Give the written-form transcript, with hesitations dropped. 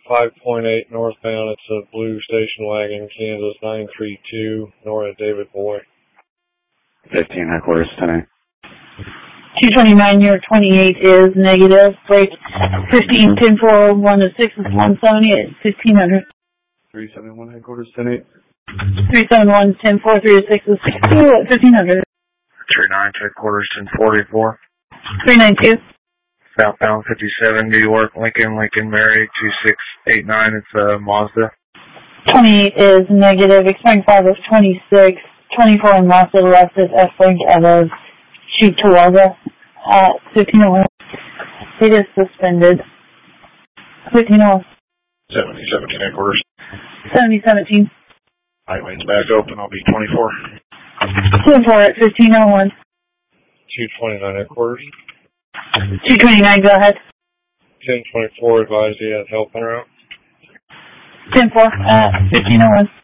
5.8 northbound. It's a blue station wagon, Kansas 932, north of David Boy. 15 headquarters 10-8. 229, New York 28 is negative. Break 15, 10, 4, 1 to 6 is 170 at 1500. 371 headquarters 10-8. 371, 10, 4, 3 to 6 is 62 at 1500. 39 headquarters 1044. 392. Southbound 57, New York, Lincoln Mary 2689. It's a Mazda. 28 is negative. Expiring 5 is 26. 24 in Mazda, the rest is F-Link out of Cheektowaga at 1501. It is suspended. 1501. 7017 headquarters. 7017. Highway's back open. I'll be 24. 24 at 1501. 229 headquarters. 229, go ahead. 1024 advised he had help en route. 10-4 at 1501.